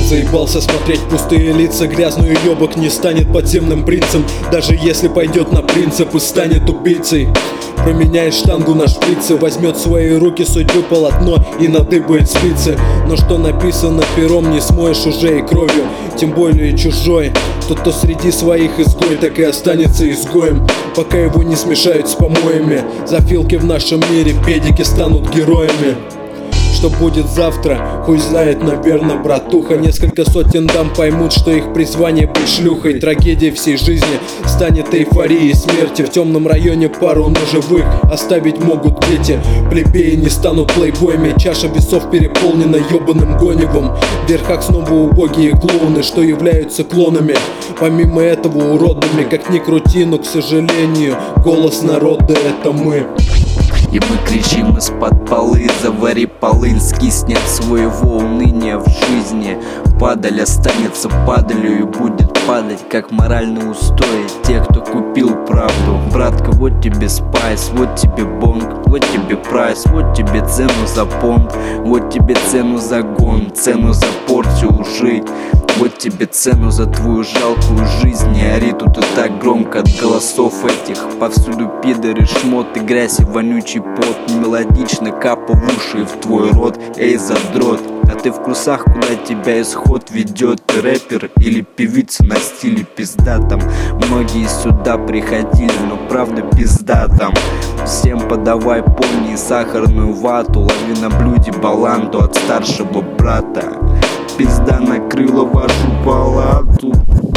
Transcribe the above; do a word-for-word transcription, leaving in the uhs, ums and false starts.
Заебался смотреть пустые лица, грязную ёбок не станет подземным принцем. Даже если пойдет на принцип и станет убийцей. Променяет штангу на шприцы, возьмет в свои руки судьбы полотно и надыбает спицы. Но что написано пером, не смоешь уже и кровью, тем более чужой. Тот, кто среди своих изгой, так и останется изгоем, пока его не смешают с помоями. Зафилки в нашем мире, педики станут героями. Что будет завтра, хуй знает, наверное, братуха. Несколько сотен дам поймут, что их призвание быть шлюхой. Трагедия всей жизни станет эйфорией смерти. В темном районе пару ножевых оставить могут дети. Плебеи не станут плейбоями, чаша весов переполнена ебаным гоневом. В верхах снова убогие клоуны, что являются клонами. Помимо этого уродами, как ни крути, но, к сожалению, голос народа — это мы. И мы кричим из-под полы: завари полынь, скиснет своего уныния в жизни. Падаль останется падалью и будет падать, как моральные устои тех, кто купил правду. Братка, вот тебе спайс, вот тебе бонг, вот тебе прайс, вот тебе цену за понт, вот тебе цену за гон, цену за порцию лжи. Вот тебе цену за твою жалкую жизнь. Не ори тут и так громко от голосов этих. Повсюду пидоры, шмоты, грязь и вонючий пот. Мелодично капа в уши и в твой рот. Эй, задрот, а ты в курсах, куда тебя исход ведет? Ты рэпер или певица на стиле пизда там? Многие сюда приходили, но правда пизда там. Всем подавай помни сахарную вату. Лови на блюде баланду от старшего брата. Пизда накрыла вашу палату.